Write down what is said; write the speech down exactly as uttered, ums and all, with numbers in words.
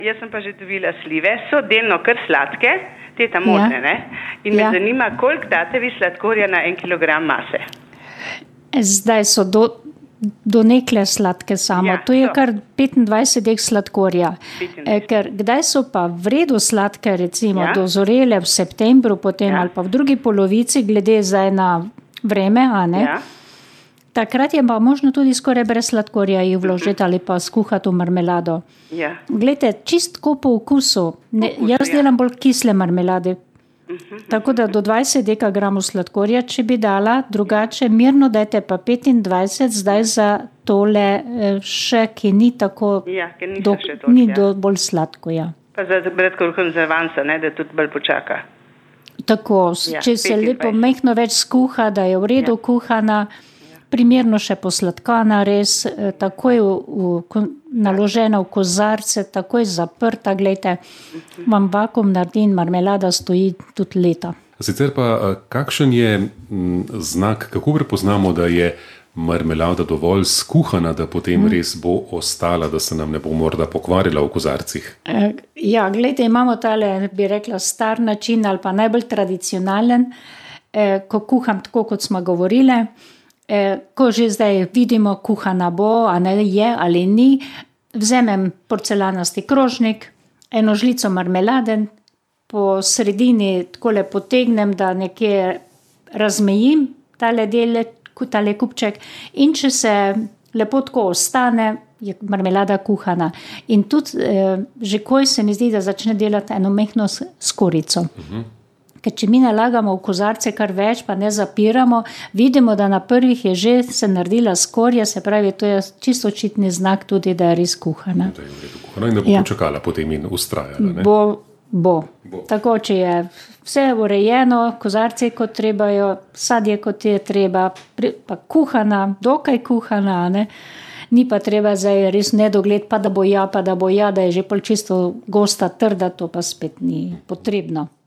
Jaz sem pa že dobila slive, so delno kar sladke, te tam modne, ja. Ne? In me ja. Zanima, koliko date vi sladkorja na en kilogram mase? Zdaj so do, do nekle sladke samo, ja, to je so. Kar petindvajset dek sladkorja. E, ker kdaj so pa v redu sladke, recimo ja. Dozorele v septembru, potem ja. Ali pa v drugi polovici, glede zdaj na vreme, a ne? Ja. Takrat je pa možno tudi skoraj brez sladkorja jih vložiti ali pa skuhati v marmelado. Ja. Glejte, čistko po okusu. Ne, Okus, jaz delam ja. Bolj kisle marmelade. Uh-huh. Tako da do dvajset dekagramov sladkorja, če bi dala, drugače mirno dajte pa petindvajset, zdaj za tole še, ki ni tako, ja, ki do, toč, ni ja. do bolj sladko. Ja. Pa za bredkruhem za vansa, ne, da tudi bolj počaka. Tako, ja, če se petindvajset lepo mehno več skuha, da je v redu ja. Kuhana, primerno še posladkana, res takoj v, v, naložena v kozarce, takoj zaprta, gledajte, vam vakuum naredi in marmelada stoji tudi leta. Sicer pa, kakšen je znak, kako prepoznamo, da je marmelada dovolj skuhana, da potem hmm. res bo ostala, da se nam ne bo morda pokvarila v kozarcih? Ja, gledajte, imamo tale, bi rekla, star način ali pa najbolj tradicionalen, ko kuham tako, kot smo govorile. Ko že zdaj vidimo, kuhana bo, a ne je ali ni, vzemem porcelanasti krožnik, eno žlico marmelade, po sredini takole potegnem, da nekje razmejim tale dele, tale kupček in če se lepo tako ostane, je marmelada kuhana. In tudi eh, že koj se mi zdi, da začne delati eno mehno skorico. Uh-huh. Ker če mi nalagamo v kozarce kar več, pa ne zapiramo, vidimo, da na prvih je že se naredila skorja, se pravi, to je čisto očitni znak tudi, da je res kuhana. Da je v redu kuhana in da bo ja. Počakala potem in ustrajala. Ne? Bo, bo. bo. Tako, če je vse urejeno, kozarce kot trebajo, sadje kot je treba, pa kuhana, dokaj kuhana, ne? Ni pa treba zdaj res nedogled, pa da bo ja, pa da bo ja, da je že pol čisto gosta, trda, to pa spet ni potrebno.